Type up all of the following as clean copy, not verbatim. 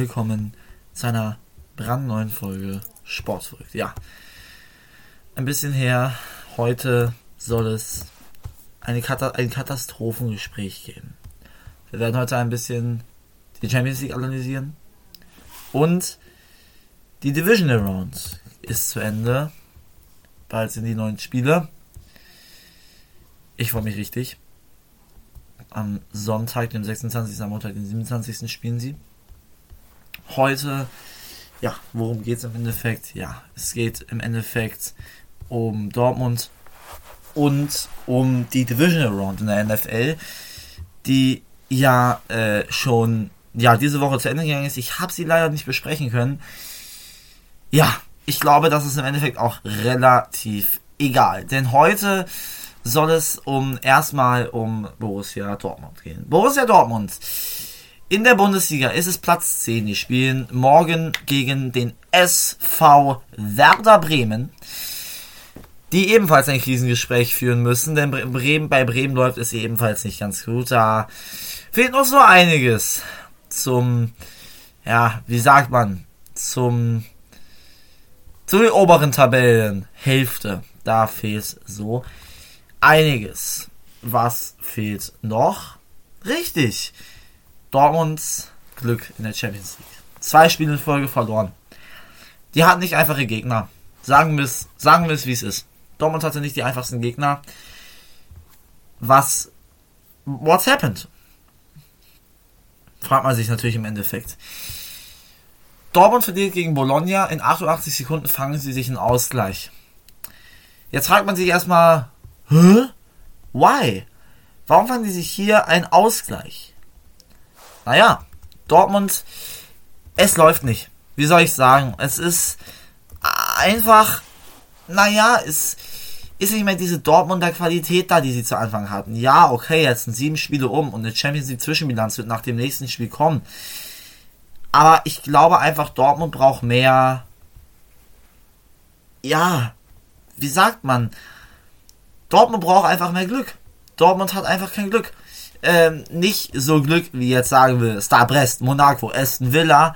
willkommen zu einer brandneuen Folge Sportverrückt. Ja, ein bisschen her. Heute soll es ein Katastrophengespräch geben. Wir werden heute ein bisschen die Champions League analysieren und die Divisional Round ist zu Ende. Bald sind die 9 Spiele. Ich freue mich richtig. Am Sonntag, dem 26., am Montag, den 27. spielen sie. Heute, ja, worum geht es im Endeffekt? Ja, es geht im Endeffekt um Dortmund und um die Divisional Round in der NFL, die ja schon diese Woche zu Ende gegangen ist. Ich habe sie leider nicht besprechen können. Ja, ich glaube, das ist im Endeffekt auch relativ egal, denn heute soll es erstmal um Borussia Dortmund gehen. Borussia Dortmund. In der Bundesliga ist es Platz 10. Die spielen morgen gegen den SV Werder Bremen, die ebenfalls ein Krisengespräch führen müssen, denn bei Bremen läuft es ebenfalls nicht ganz gut. Da fehlt noch so einiges zur oberen Tabellenhälfte. Da fehlt so einiges. Was fehlt noch? Richtig. Dortmunds Glück in der Champions League. 2 Spiele in Folge verloren. Die hatten nicht einfache Gegner. Sagen wir es, wie es ist. Dortmund hatte nicht die einfachsten Gegner. What's happened? Fragt man sich natürlich im Endeffekt. Dortmund verliert gegen Bologna. In 88 Sekunden fangen sie sich einen Ausgleich. Jetzt fragt man sich erstmal, why? Warum fangen die sich hier einen Ausgleich? Naja, Dortmund, es läuft nicht. Wie soll ich sagen? Es ist einfach, es ist nicht mehr diese Dortmunder Qualität da, die sie zu Anfang hatten. Ja, okay, jetzt sind 7 Spiele und eine Champions League Zwischenbilanz wird nach dem nächsten Spiel kommen. Aber ich glaube einfach, Dortmund braucht mehr, wie sagt man? Dortmund braucht einfach mehr Glück. Dortmund hat einfach kein Glück. Nicht so Glück, wie jetzt sagen wir Star Brest, Monaco, Aston Villa.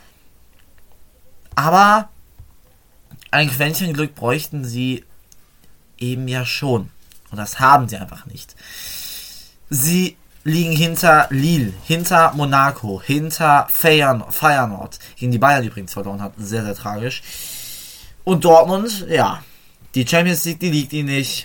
Aber ein Quäntchen Glück bräuchten sie eben ja schon. Und das haben sie einfach nicht. Sie liegen hinter Lille, hinter Monaco, hinter Feyenoord. Gegen die Bayern übrigens verloren hat. Sehr, sehr tragisch. Und Dortmund, die Champions League, die liegt ihnen nicht.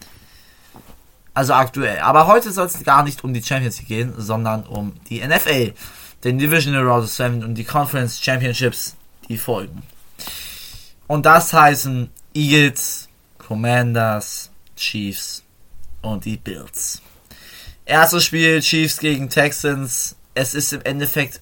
Also aktuell. Aber heute soll es gar nicht um die Champions League gehen, sondern um die NFL. Den Divisional Round of 7 und die Conference Championships, die folgen. Und das heißen Eagles, Commanders, Chiefs und die Bills. Erstes Spiel Chiefs gegen Texans. Es ist im Endeffekt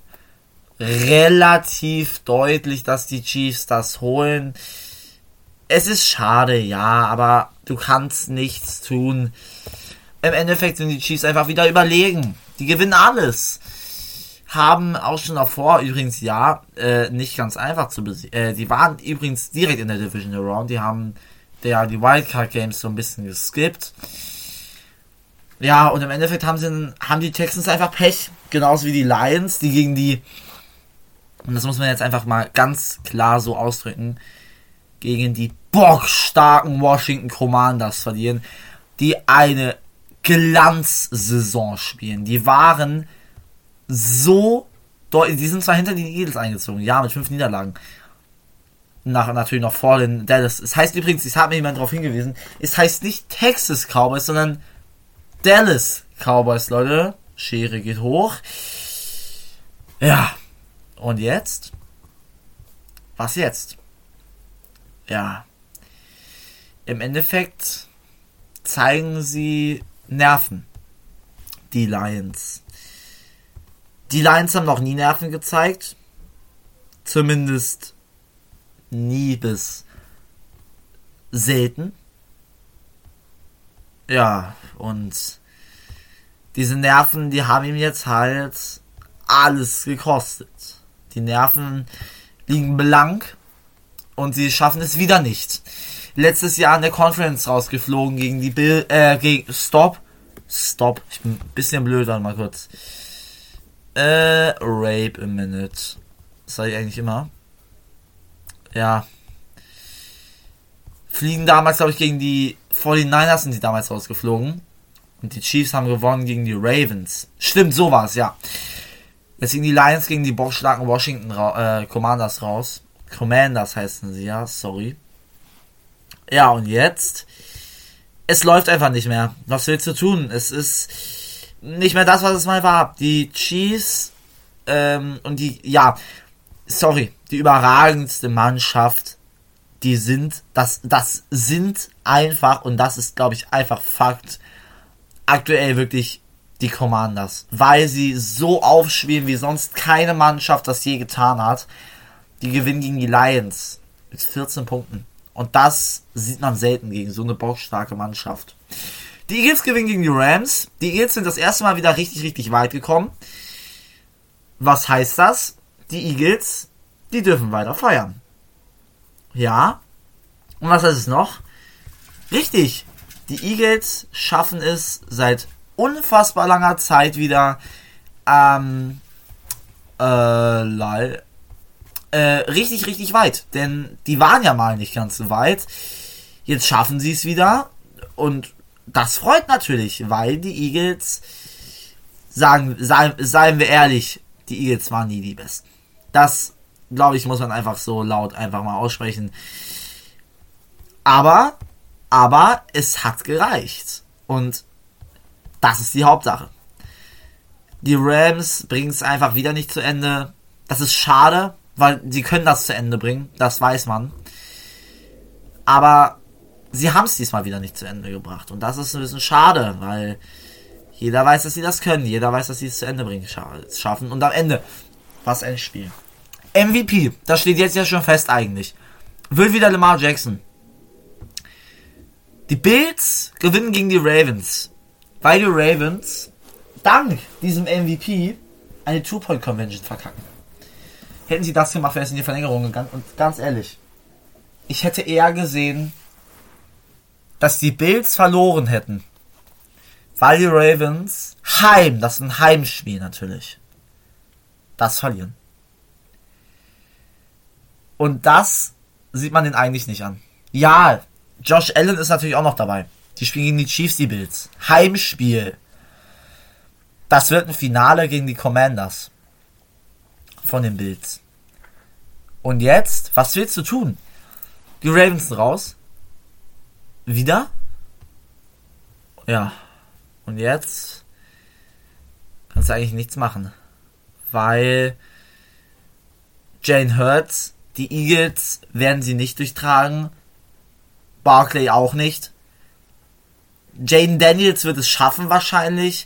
relativ deutlich, dass die Chiefs das holen. Es ist schade, aber du kannst nichts tun. Im Endeffekt sind die Chiefs einfach wieder überlegen. Die gewinnen alles. Haben auch schon davor übrigens nicht ganz einfach zu besiegen. Die waren übrigens direkt in der Divisional Round. Die haben die Wildcard Games so ein bisschen geskippt. Ja, und im Endeffekt haben die Texans einfach Pech. Genauso wie die Lions, die gegen die, und das muss man jetzt einfach mal ganz klar so ausdrücken, gegen die bockstarken Washington Commanders verlieren, die eine Glanzsaison spielen. Die waren so deutlich, die sind zwar hinter die Eagles eingezogen, mit 5 Niederlagen. Natürlich noch vor den Dallas. Es heißt übrigens, es hat mir jemand darauf hingewiesen, es heißt nicht Texas Cowboys, sondern Dallas Cowboys, Leute. Schere geht hoch. Ja. Und jetzt? Was jetzt? Ja. Im Endeffekt zeigen sie Nerven. Die Lions. Die Lions haben noch nie Nerven gezeigt. Zumindest nie bis selten. Ja, und diese Nerven, die haben ihm jetzt halt alles gekostet. Die Nerven liegen blank und sie schaffen es wieder nicht. Letztes Jahr in der Conference rausgeflogen gegen die Stop. Ich bin ein bisschen blöd, warte mal kurz. Rape a minute. Das sage ich eigentlich immer. Ja. Fliegen damals, glaube ich, gegen die 49ers sind die damals rausgeflogen. Und die Chiefs haben gewonnen gegen die Ravens. Stimmt, so war es, ja. Jetzt gegen die Lions, gegen die bockstarken Washington Commanders raus. Commanders heißen sie, ja, sorry. Ja, und jetzt... Es läuft einfach nicht mehr. Was willst du tun? Es ist nicht mehr das, was es mal war. Die Chiefs und die, ja, sorry, die überragendste Mannschaft, die sind, das sind einfach, und das ist, glaube ich, einfach Fakt, aktuell wirklich die Commanders. Weil sie so aufspielen, wie sonst keine Mannschaft das je getan hat. Die gewinnen gegen die Lions mit 14 Punkten. Und das sieht man selten gegen so eine bockstarke Mannschaft. Die Eagles gewinnen gegen die Rams. Die Eagles sind das erste Mal wieder richtig, richtig weit gekommen. Was heißt das? Die Eagles, die dürfen weiter feiern. Ja. Und was heißt es noch? Richtig. Die Eagles schaffen es seit unfassbar langer Zeit wieder richtig, richtig weit. Denn die waren ja mal nicht ganz so weit. Jetzt schaffen sie es wieder. Und das freut natürlich, weil die Eagles, seien wir ehrlich, die Eagles waren nie die Besten. Das, glaube ich, muss man einfach so laut einfach mal aussprechen. Aber es hat gereicht. Und das ist die Hauptsache. Die Rams bringen es einfach wieder nicht zu Ende. Das ist schade, weil sie können das zu Ende bringen. Das weiß man. Aber sie haben es diesmal wieder nicht zu Ende gebracht. Und das ist ein bisschen schade, weil jeder weiß, dass sie das können. Jeder weiß, dass sie es zu Ende bringen schaffen. Und am Ende, was ein Spiel. MVP, das steht jetzt ja schon fest eigentlich. Wird wieder Lamar Jackson. Die Bills gewinnen gegen die Ravens. Weil die Ravens dank diesem MVP eine Two-Point-Convention verkacken. Hätten sie das gemacht, wäre es in die Verlängerung gegangen. Und ganz ehrlich, ich hätte eher gesehen, dass die Bills verloren hätten. Weil die Ravens das ist ein Heimspiel natürlich, das verlieren. Und das sieht man den eigentlich nicht an. Ja, Josh Allen ist natürlich auch noch dabei. Die spielen gegen die Chiefs, die Bills. Heimspiel. Das wird ein Finale gegen die Commanders von den Bills. Und jetzt, was willst du tun? Die Ravens sind raus. Wieder? Ja. Und jetzt kannst du eigentlich nichts machen. Weil Jalen Hurts, die Eagles werden sie nicht durchtragen. Barkley auch nicht. Jaden Daniels wird es schaffen wahrscheinlich.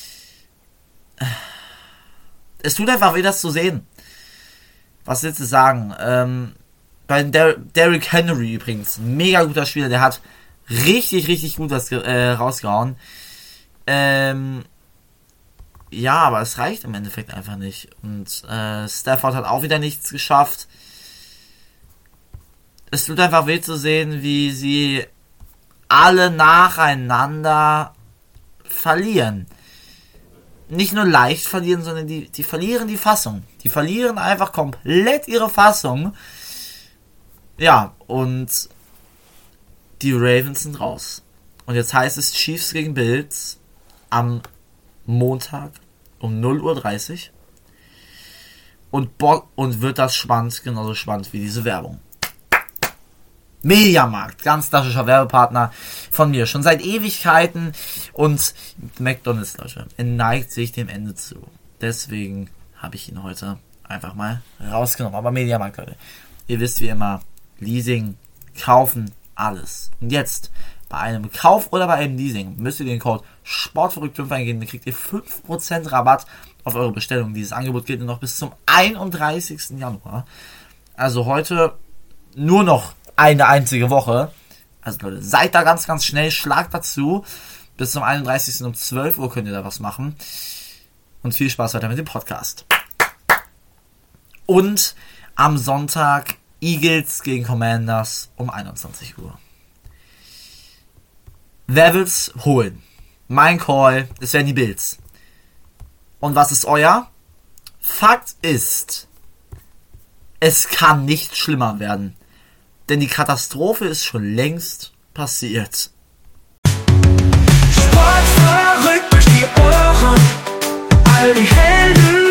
Es tut einfach weh, das zu sehen. Was willst du sagen? Bei Derrick Henry übrigens, mega guter Spieler, der hat richtig, richtig gut was rausgehauen. Ja, aber es reicht im Endeffekt einfach nicht. Und Stafford hat auch wieder nichts geschafft. Es tut einfach weh zu sehen, wie sie alle nacheinander verlieren. Nicht nur leicht verlieren, sondern die verlieren die Fassung. Die verlieren einfach komplett ihre Fassung. Ja, und die Ravens sind raus. Und jetzt heißt es Chiefs gegen Bills am Montag um 0:30 Uhr. Und wird das spannend, genauso spannend wie diese Werbung. Mediamarkt, ganz klassischer Werbepartner von mir, schon seit Ewigkeiten, und McDonald's, Leute, neigt sich dem Ende zu. Deswegen habe ich ihn heute einfach mal rausgenommen. Aber Mediamarkt, Leute, ihr wisst wie immer, Leasing, kaufen, alles. Und jetzt, bei einem Kauf oder bei einem Leasing, müsst ihr den Code SPORTVERRÜCKT5 eingeben, dann kriegt ihr 5% Rabatt auf eure Bestellung. Dieses Angebot gilt nur noch bis zum 31. Januar. Also heute nur noch eine einzige Woche. Also Leute, seid da ganz, ganz schnell, schlagt dazu. Bis zum 31. um 12 Uhr könnt ihr da was machen. Und viel Spaß weiter mit dem Podcast. Und am Sonntag Eagles gegen Commanders um 21 Uhr. Wer will's holen? Mein Call, es werden die Bills. Und was ist euer? Fakt ist, Es kann nicht schlimmer werden. Denn die Katastrophe ist schon längst passiert. Sport verrückt durch die Ohren, all die Helden